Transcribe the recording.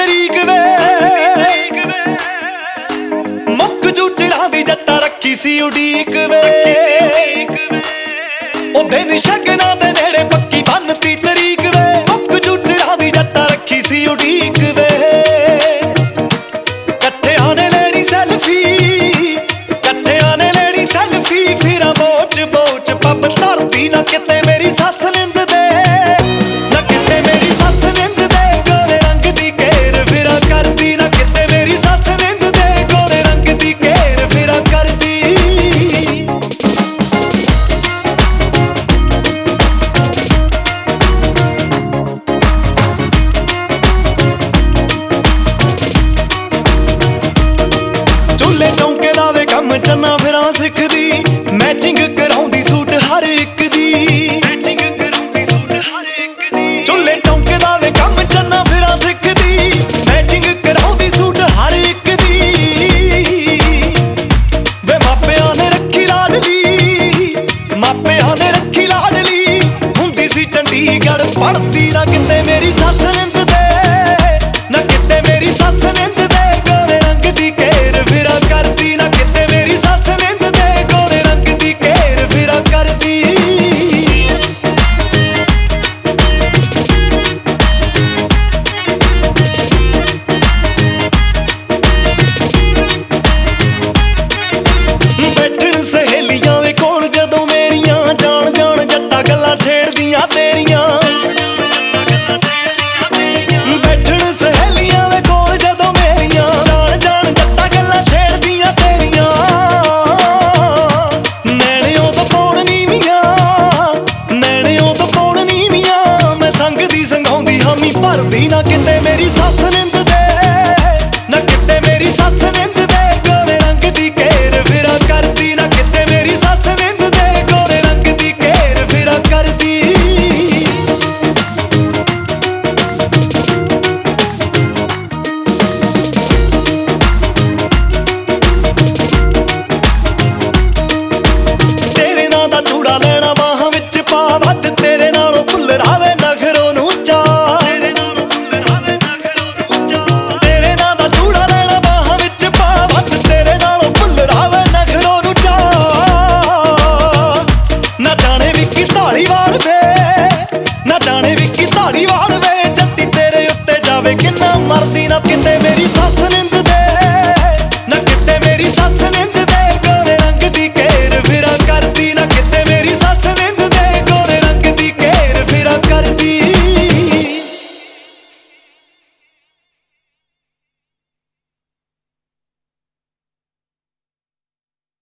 ਤਰੀਕ ਵੇ ਮੁੱਕ ਜੂਚਰਾਂ ਦੀ ਜੱਟਾ ਰੱਖੀ ਸੀ ਉਡੀਕ ਵੇ ਉਹ ਦਿਨ ਸ਼ਗਨਾਂ ਦੇ ਨੇੜੇ ਪੱਕੀ ਬੰਨਤੀ ਤਰੀਕ ਵੇ ਮੁੱਕ ਜੂਚਰਾਂ ਦੀ ਜੱਟਾ ਰੱਖੀ ਸੀ ਉਡੀਕ ਵੇ ਇਕੱਠਿਆਂ ਨੇ ਲੈਣੀ ਸੈਲਫੀ ਇਕੱਠਿਆਂ ਨੇ ਲੈਣੀ ਸੈਲਫੀ ਫਿਰਾਂ ਬੋਚ ਬੋਚ ਪੱਬ ਧਰਦੀ ਨਾ ਕਿਤੇ